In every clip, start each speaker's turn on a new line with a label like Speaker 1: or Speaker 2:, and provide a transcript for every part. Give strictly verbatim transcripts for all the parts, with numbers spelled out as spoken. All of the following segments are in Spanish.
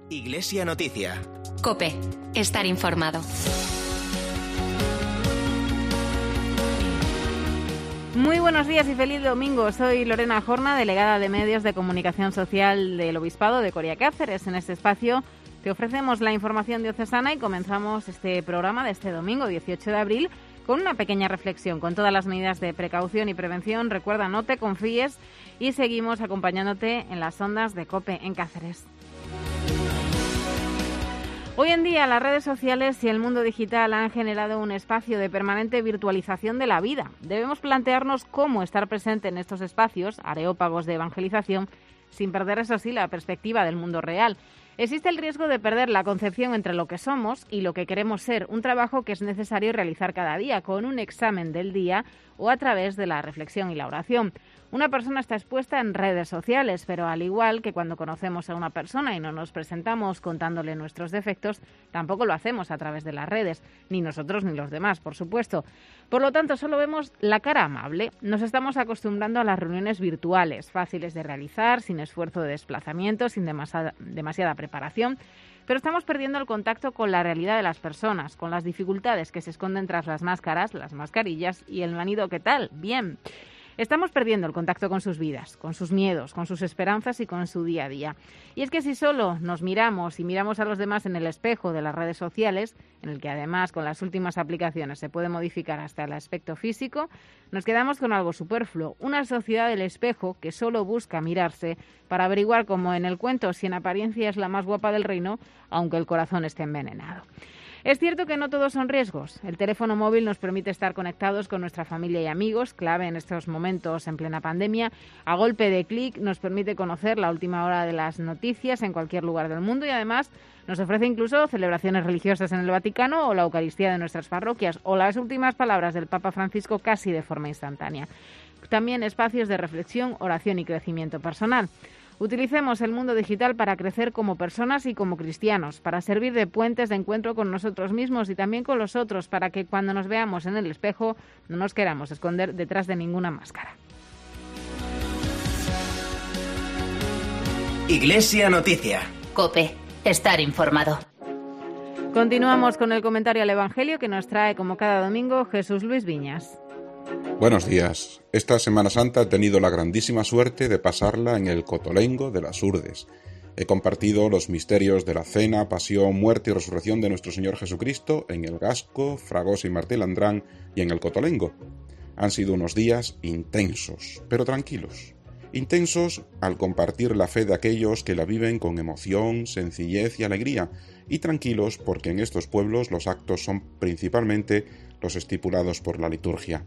Speaker 1: Iglesia Noticia.
Speaker 2: COPE. Estar informado.
Speaker 3: Muy buenos días y feliz domingo. Soy Lorena Jorna, delegada de Medios de Comunicación Social del Obispado de Coria Cáceres. En este espacio te ofrecemos la información diocesana y comenzamos este programa de este domingo, dieciocho de abril, con una pequeña reflexión, con todas las medidas de precaución y prevención. Recuerda, no te confíes, y seguimos acompañándote en las ondas de COPE en Cáceres. Hoy en día las redes sociales y el mundo digital han generado un espacio de permanente virtualización de la vida. Debemos plantearnos cómo estar presente en estos espacios, areópagos de evangelización, sin perder, eso sí, la perspectiva del mundo real. Existe el riesgo de perder la concepción entre lo que somos y lo que queremos ser, un trabajo que es necesario realizar cada día, con un examen del día o a través de la reflexión y la oración. Una persona está expuesta en redes sociales, pero al igual que cuando conocemos a una persona y no nos presentamos contándole nuestros defectos, tampoco lo hacemos a través de las redes, ni nosotros ni los demás, por supuesto. Por lo tanto, solo vemos la cara amable. Nos estamos acostumbrando a las reuniones virtuales, fáciles de realizar, sin esfuerzo de desplazamiento, sin demasiada, demasiada preparación, pero estamos perdiendo el contacto con la realidad de las personas, con las dificultades que se esconden tras las máscaras, las mascarillas y el manido ¿qué tal? Bien. Estamos perdiendo el contacto con sus vidas, con sus miedos, con sus esperanzas y con su día a día. Y es que si solo nos miramos y miramos a los demás en el espejo de las redes sociales, en el que además con las últimas aplicaciones se puede modificar hasta el aspecto físico, nos quedamos con algo superfluo, una sociedad del espejo que solo busca mirarse para averiguar, como en el cuento, si en apariencia es la más guapa del reino, aunque el corazón esté envenenado. Es cierto que no todos son riesgos. El teléfono móvil nos permite estar conectados con nuestra familia y amigos, clave en estos momentos en plena pandemia. A golpe de clic nos permite conocer la última hora de las noticias en cualquier lugar del mundo y además nos ofrece incluso celebraciones religiosas en el Vaticano o la Eucaristía de nuestras parroquias o las últimas palabras del Papa Francisco casi de forma instantánea. También espacios de reflexión, oración y crecimiento personal. Utilicemos el mundo digital para crecer como personas y como cristianos, para servir de puentes de encuentro con nosotros mismos y también con los otros, para que cuando nos veamos en el espejo no nos queramos esconder detrás de ninguna máscara.
Speaker 1: Iglesia Noticia.
Speaker 2: COPE. Estar informado.
Speaker 3: Continuamos con el comentario al Evangelio que nos trae como cada domingo Jesús Luis Viñas.
Speaker 4: Buenos días. Esta Semana Santa he tenido la grandísima suerte de pasarla en el Cotolengo de las Urdes. He compartido los misterios de la cena, pasión, muerte y resurrección de nuestro Señor Jesucristo en el Gasco, Fragosa y Martilandrán y en el Cotolengo. Han sido unos días intensos, pero tranquilos. Intensos al compartir la fe de aquellos que la viven con emoción, sencillez y alegría, y tranquilos porque en estos pueblos los actos son principalmente los estipulados por la liturgia.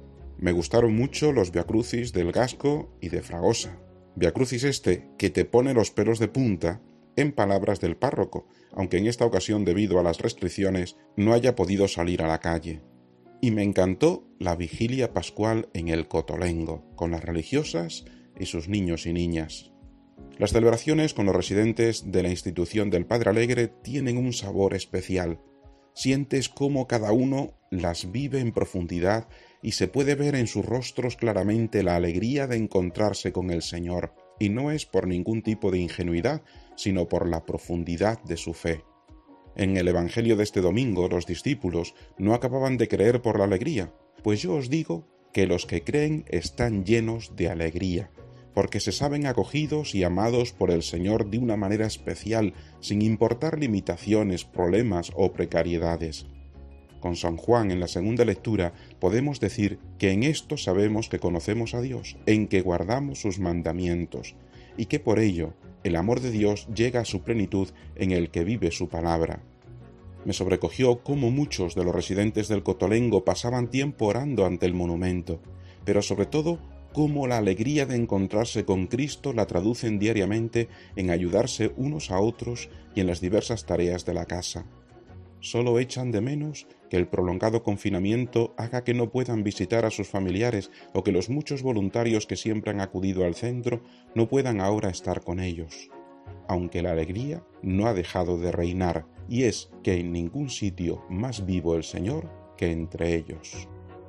Speaker 4: Me gustaron mucho los viacrucis del Gasco y de Fragosa. Viacrucis este que te pone los pelos de punta, en palabras del párroco, aunque en esta ocasión debido a las restricciones no haya podido salir a la calle. Y me encantó la vigilia pascual en el Cotolengo, con las religiosas y sus niños y niñas. Las celebraciones con los residentes de la institución del Padre Alegre tienen un sabor especial. Sientes cómo cada uno las vive en profundidad y se puede ver en sus rostros claramente la alegría de encontrarse con el Señor, y no es por ningún tipo de ingenuidad, sino por la profundidad de su fe. En el Evangelio de este domingo, los discípulos no acababan de creer por la alegría, pues yo os digo que los que creen están llenos de alegría, porque se saben acogidos y amados por el Señor de una manera especial, sin importar limitaciones, problemas o precariedades. Con San Juan en la segunda lectura podemos decir que en esto sabemos que conocemos a Dios, en que guardamos sus mandamientos, y que por ello el amor de Dios llega a su plenitud en el que vive su palabra. Me sobrecogió cómo muchos de los residentes del Cotolengo pasaban tiempo orando ante el monumento, pero sobre todo cómo la alegría de encontrarse con Cristo la traducen diariamente en ayudarse unos a otros y en las diversas tareas de la casa. Solo echan de menos que el prolongado confinamiento haga que no puedan visitar a sus familiares o que los muchos voluntarios que siempre han acudido al centro no puedan ahora estar con ellos. Aunque la alegría no ha dejado de reinar, y es que en ningún sitio más vivo el Señor que entre ellos.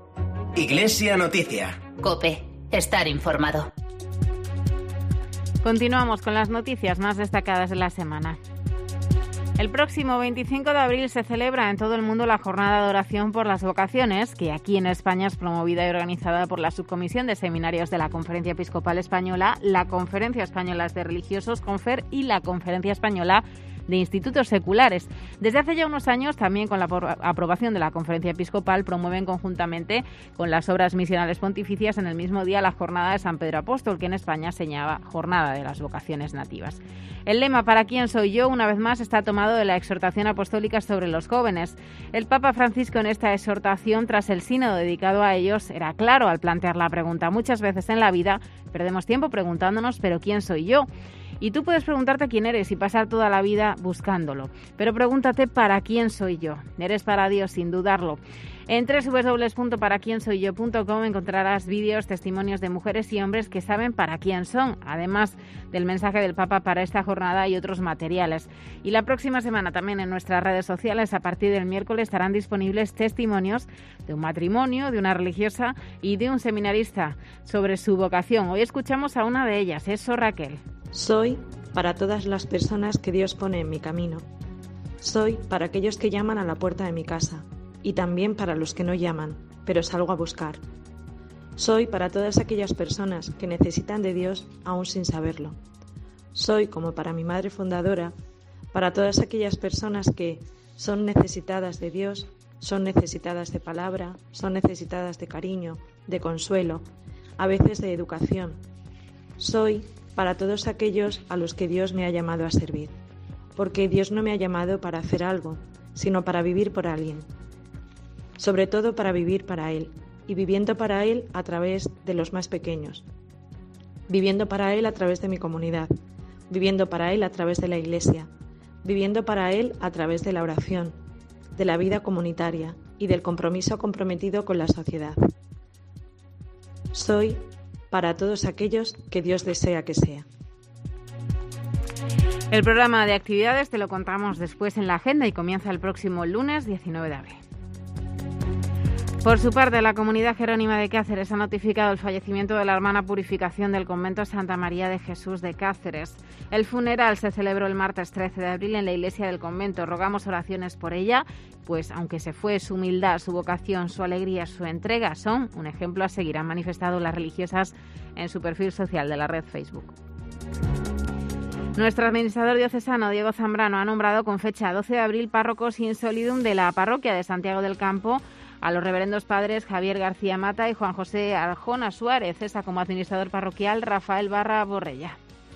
Speaker 1: Iglesia Noticia.
Speaker 2: COPE. Estar informado.
Speaker 3: Continuamos con las noticias más destacadas de la semana. El próximo veinticinco de abril se celebra en todo el mundo la Jornada de Oración por las Vocaciones, que aquí en España es promovida y organizada por la Subcomisión de Seminarios de la Conferencia Episcopal Española, la Conferencia Española de Religiosos, Confer, y la Conferencia Española de Institutos Seculares. Desde hace ya unos años, también con la aprobación de la Conferencia Episcopal, promueven conjuntamente con las obras misionales pontificias en el mismo día la Jornada de San Pedro Apóstol, que en España se llama Jornada de las Vocaciones Nativas. El lema "¿Para quién soy yo?", una vez más, está tomado de la exhortación apostólica sobre los jóvenes. El Papa Francisco, en esta exhortación, tras el sínodo dedicado a ellos, era claro al plantear la pregunta: muchas veces en la vida perdemos tiempo preguntándonos ¿pero quién soy yo? Y tú puedes preguntarte quién eres y pasar toda la vida buscándolo. Pero pregúntate ¿para quién soy yo? Eres para Dios, sin dudarlo. En doble u doble u doble u punto para quién soy yo punto com encontrarás vídeos, testimonios de mujeres y hombres que saben para quién son, además del mensaje del Papa para esta jornada y otros materiales. Y la próxima semana también en nuestras redes sociales, a partir del miércoles, estarán disponibles testimonios de un matrimonio, de una religiosa y de un seminarista sobre su vocación. Hoy escuchamos a una de ellas, es Sor Raquel.
Speaker 5: Soy para todas las personas que Dios pone en mi camino. Soy para aquellos que llaman a la puerta de mi casa y también para los que no llaman, pero salgo a buscar. Soy para todas aquellas personas que necesitan de Dios aún sin saberlo. Soy, como para mi madre fundadora, para todas aquellas personas que son necesitadas de Dios, son necesitadas de palabra, son necesitadas de cariño, de consuelo, a veces de educación. Soy para todos aquellos a los que Dios me ha llamado a servir, porque Dios no me ha llamado para hacer algo, sino para vivir por alguien, sobre todo para vivir para Él, y viviendo para Él a través de los más pequeños, viviendo para Él a través de mi comunidad, viviendo para Él a través de la Iglesia, viviendo para Él a través de la oración, de la vida comunitaria y del compromiso comprometido con la sociedad. Soy para todos aquellos que Dios desea que sea.
Speaker 3: El programa de actividades te lo contamos después en la agenda y comienza el próximo lunes diecinueve de abril. Por su parte, la Comunidad Jerónima de Cáceres ha notificado el fallecimiento de la hermana Purificación del convento Santa María de Jesús de Cáceres. El funeral se celebró el martes trece de abril en la iglesia del convento. Rogamos oraciones por ella, pues aunque se fue, su humildad, su vocación, su alegría, su entrega son un ejemplo a seguir, han manifestado las religiosas en su perfil social de la red Facebook. Nuestro administrador diocesano, Diego Zambrano, ha nombrado con fecha doce de abril párrocos in solidum de la parroquia de Santiago del Campo a los reverendos padres Javier García Mata y Juan José Arjona Suárez, cesa como administrador parroquial Rafael Barra Borrella.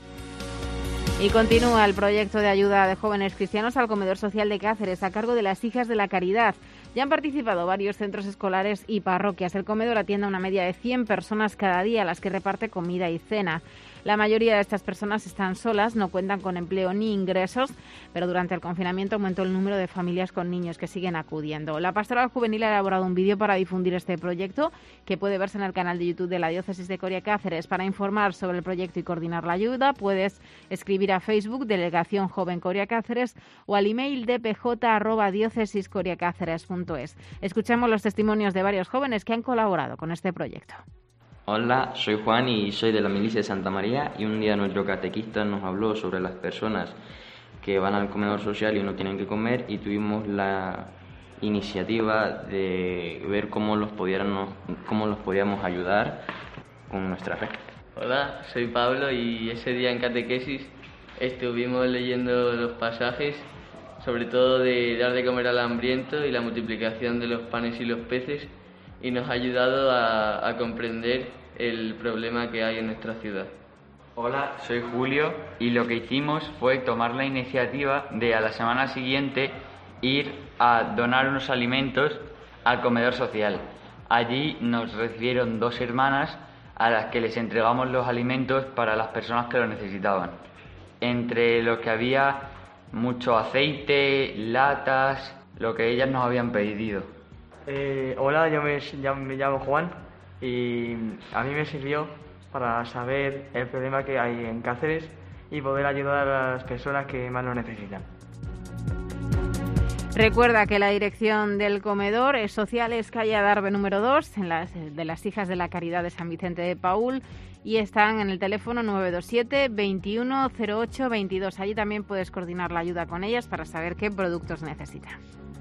Speaker 3: Y continúa el proyecto de ayuda de jóvenes cristianos al comedor social de Cáceres a cargo de las Hijas de la Caridad. Ya han participado varios centros escolares y parroquias. El comedor atiende a una media de cien personas cada día, a las que reparte comida y cena. La mayoría de estas personas están solas, no cuentan con empleo ni ingresos, pero durante el confinamiento aumentó el número de familias con niños que siguen acudiendo. La Pastoral Juvenil ha elaborado un vídeo para difundir este proyecto, que puede verse en el canal de YouTube de la Diócesis de Coria Cáceres. Para informar sobre el proyecto y coordinar la ayuda, puedes escribir a Facebook Delegación Joven Coria Cáceres o al email d p j arroba diócesis coria cáceres punto es. Escuchamos los testimonios de varios jóvenes que han colaborado con este proyecto.
Speaker 6: Hola, soy Juan y soy de la milicia de Santa María, y un día nuestro catequista nos habló sobre las personas que van al comedor social y no tienen que comer, y tuvimos la iniciativa de ver cómo los podíamos, cómo los podíamos ayudar con nuestra fe.
Speaker 7: Hola, soy Pablo y ese día en catequesis estuvimos leyendo los pasajes, sobre todo de dar de comer al hambriento y la multiplicación de los panes y los peces, y nos ha ayudado a, a comprender el problema que hay en nuestra ciudad.
Speaker 8: Hola, soy Julio y lo que hicimos fue tomar la iniciativa de a la semana siguiente ir a donar unos alimentos al comedor social. Allí nos recibieron dos hermanas a las que les entregamos los alimentos para las personas que lo necesitaban. Entre lo que había mucho aceite, latas, lo que ellas nos habían pedido.
Speaker 9: Eh, hola, yo me, ya me llamo Juan y a mí me sirvió para saber el problema que hay en Cáceres y poder ayudar a las personas que más lo necesitan.
Speaker 3: Recuerda que la dirección del comedor es social, es calle Adarve número dos, en las, de las Hijas de la Caridad de San Vicente de Paúl, y están en el teléfono nueve dos siete, veintiuno, cero ocho, veintidós. Allí también puedes coordinar la ayuda con ellas para saber qué productos necesitan.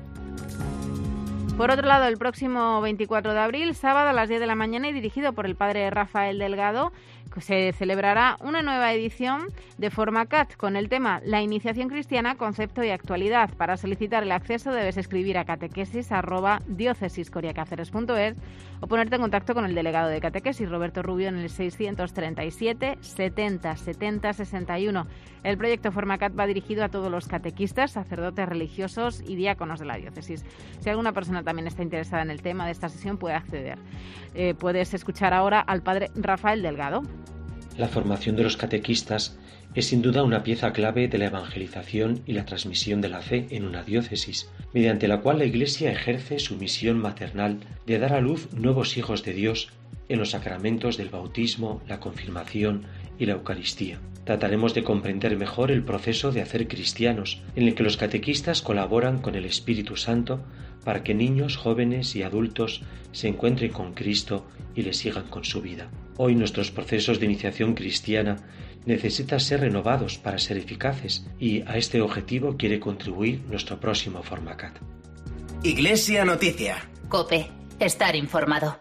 Speaker 3: Por otro lado, el próximo veinticuatro de abril, sábado a las diez de la mañana y dirigido por el padre Rafael Delgado, se celebrará una nueva edición de Formacat con el tema La iniciación cristiana, concepto y actualidad. Para solicitar el acceso debes escribir a catequesis arroba diócesiscoriacáceres punto es o ponerte en contacto con el delegado de catequesis, Roberto Rubio, en el seiscientos treinta y siete, setenta, setenta, sesenta y uno. El proyecto Formacat va dirigido a todos los catequistas, sacerdotes religiosos y diáconos de la diócesis. Si alguna persona también está interesada en el tema de esta sesión, puede acceder. Eh, puedes escuchar ahora al padre Rafael Delgado.
Speaker 10: La formación de los catequistas es sin duda una pieza clave de la evangelización y la transmisión de la fe en una diócesis, mediante la cual la Iglesia ejerce su misión maternal de dar a luz nuevos hijos de Dios en los sacramentos del bautismo, la confirmación y la Eucaristía. Trataremos de comprender mejor el proceso de hacer cristianos, en el que los catequistas colaboran con el Espíritu Santo para que niños, jóvenes y adultos se encuentren con Cristo y le sigan con su vida. Hoy nuestros procesos de iniciación cristiana necesitan ser renovados para ser eficaces y a este objetivo quiere contribuir nuestro próximo Formacat.
Speaker 1: Iglesia Noticia.
Speaker 2: COPE. Estar informado.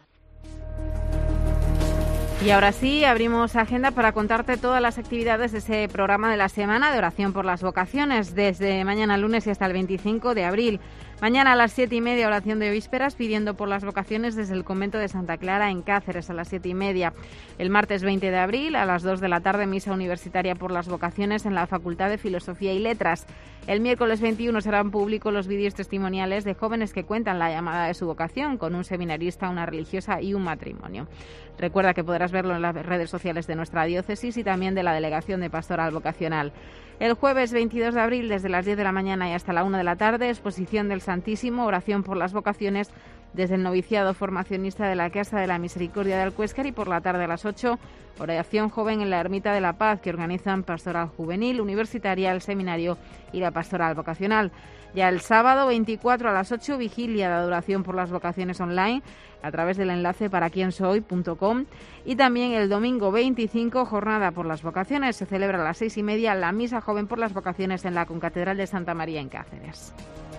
Speaker 3: Y ahora sí, abrimos agenda para contarte todas las actividades de ese programa de la semana de oración por las vocaciones, desde mañana lunes y hasta el veinticinco de abril. Mañana a las siete y media, oración de vísperas pidiendo por las vocaciones desde el convento de Santa Clara en Cáceres a las siete y media. El martes veinte de abril a las dos de la tarde, misa universitaria por las vocaciones en la Facultad de Filosofía y Letras. El miércoles veintiuno serán públicos los vídeos testimoniales de jóvenes que cuentan la llamada de su vocación con un seminarista, una religiosa y un matrimonio. Recuerda que podrás verlo en las redes sociales de nuestra diócesis y también de la Delegación de Pastoral Vocacional. El jueves veintidós de abril, desde las diez de la mañana y hasta la una de la tarde, exposición del Santísimo, oración por las vocaciones desde el noviciado formacionista de la Casa de la Misericordia de Alcuéscar, y por la tarde a las ocho, oración joven en la Ermita de la Paz, que organizan Pastoral Juvenil, Universitaria, el Seminario y la Pastoral Vocacional. Ya el sábado veinticuatro a las ocho, vigilia de adoración por las vocaciones online a través del enlace para quien soy punto com, y también el domingo veinticinco, jornada por las vocaciones. Se celebra a las seis y media la misa joven por las vocaciones en la Concatedral de Santa María en Cáceres.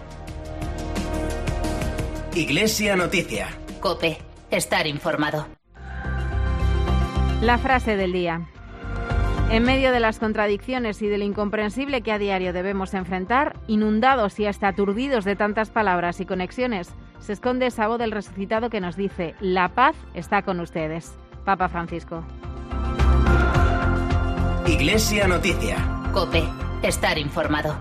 Speaker 1: Iglesia Noticia.
Speaker 2: COPE. Estar informado.
Speaker 3: La frase del día. En medio de las contradicciones y de lo incomprensible que a diario debemos enfrentar, inundados y hasta aturdidos de tantas palabras y conexiones, se esconde esa voz del resucitado que nos dice: la paz está con ustedes. Papa Francisco.
Speaker 1: Iglesia Noticia.
Speaker 2: COPE. Estar informado.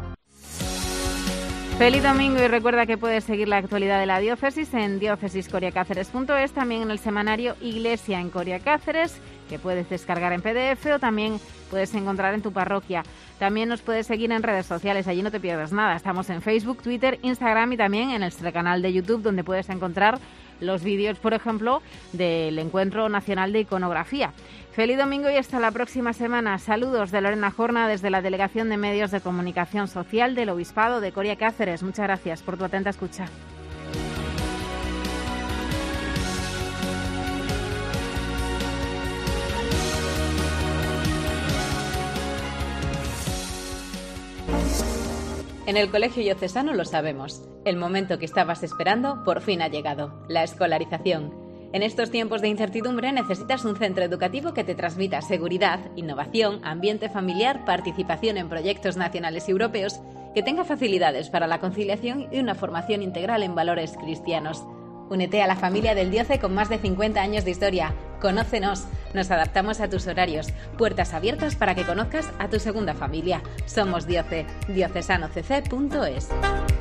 Speaker 3: Feliz domingo, y recuerda que puedes seguir la actualidad de la diócesis en diócesis coria cáceres punto es, también en el semanario Iglesia en Coria Cáceres, que puedes descargar en P D F o también puedes encontrar en tu parroquia. También nos puedes seguir en redes sociales, allí no te pierdas nada. Estamos en Facebook, Twitter, Instagram y también en nuestro canal de YouTube, donde puedes encontrar los vídeos, por ejemplo, del Encuentro Nacional de Iconografía. Feliz domingo y hasta la próxima semana. Saludos de Lorena Jorna desde la Delegación de Medios de Comunicación Social del Obispado de Coria Cáceres. Muchas gracias por tu atenta escucha.
Speaker 11: En el Colegio Diocesano lo sabemos. El momento que estabas esperando por fin ha llegado: la escolarización. En estos tiempos de incertidumbre necesitas un centro educativo que te transmita seguridad, innovación, ambiente familiar, participación en proyectos nacionales y europeos, que tenga facilidades para la conciliación y una formación integral en valores cristianos. Únete a la familia del Dioce con más de cincuenta años de historia. Conócenos. Nos adaptamos a tus horarios. Puertas abiertas para que conozcas a tu segunda familia. Somos Dioce. diocesano c c punto es.